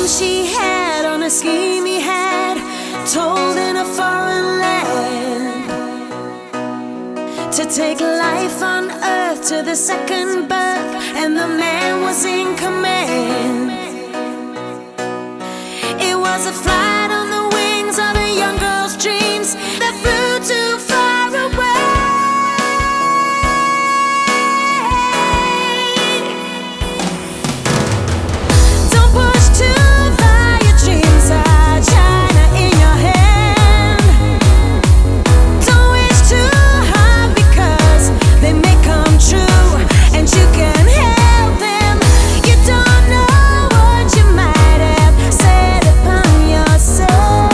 she had on a scheme he had told in a foreign land, to take life on earth to the second birth, and the man was in command. It was a flight on the wings of a young girl's dreams that flew too far away. Don't push too far, your dreams are China in your hand. Don't wish too hard because they may come true, and you can help them. You don't know what you might have said upon yourself.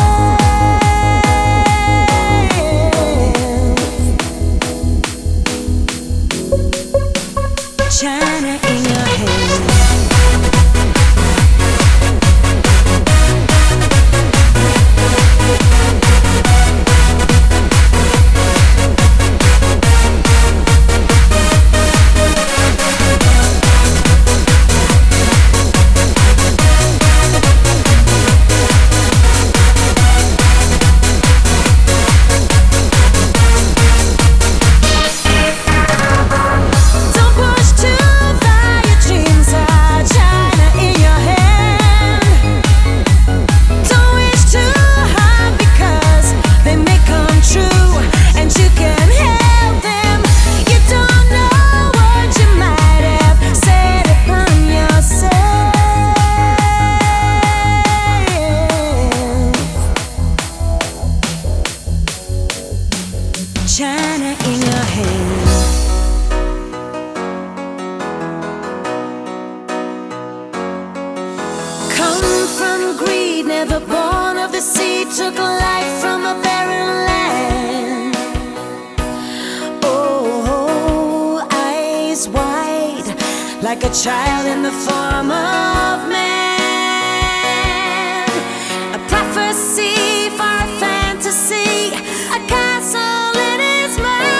China in your hand. Don't push too far, your dreams are China in your hand. Don't wish too hard because they may come true, and you can help them. You don't know what you might have said upon yourself. China in your hand. Come from greed, never born of the sea, took life from a barren land. Oh, eyes wide, like a child in the form of man. A prophecy for a fantasy, a castle in his mind.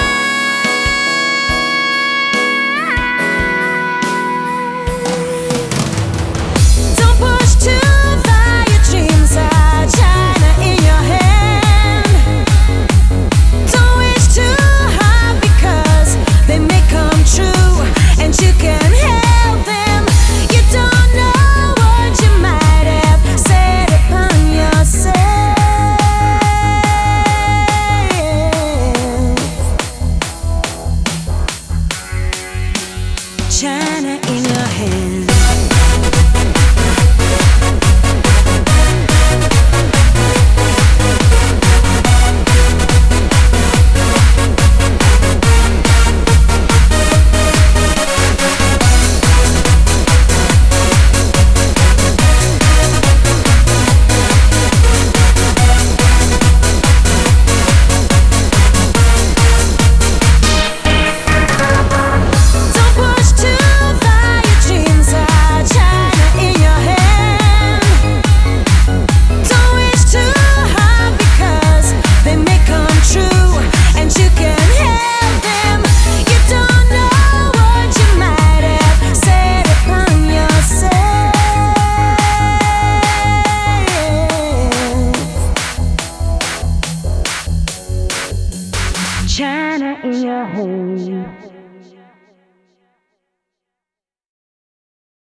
Don't push too far, your dreams are China in your hand. Don't wish too hard because they may come true, and you can help them. You don't know what you might have said upon yourself. China in your hand. Don't push too far, your dreams are China in your hand. Don't wish too hard because they may come true, and you can help them. You don't know what you might have said upon yourself. China in your hand.